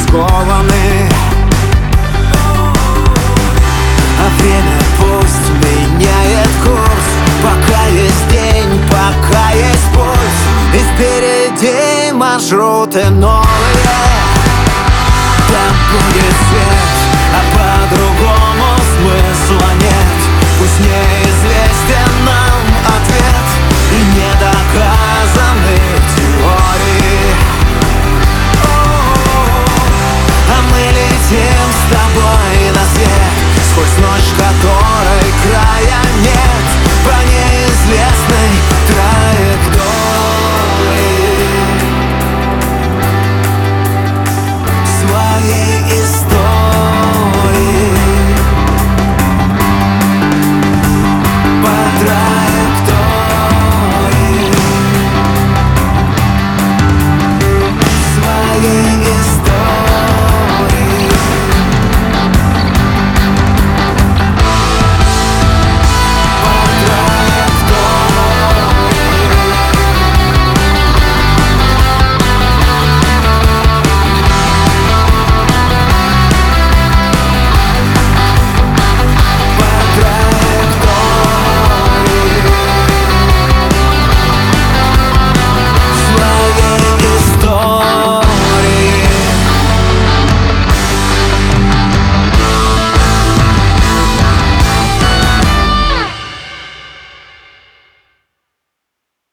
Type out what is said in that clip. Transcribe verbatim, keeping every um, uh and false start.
скованы. А время пусть меняет курс, пока есть день, пока есть пульс. И впереди маршруты новые. Там будет свет, а по-другому смысла нет. Пусть неизвестен нам ответ и не доказаны теории. А мы летим с тобой на свет, сквозь ночь, которой края нет, по неизвестной траектории своей истории.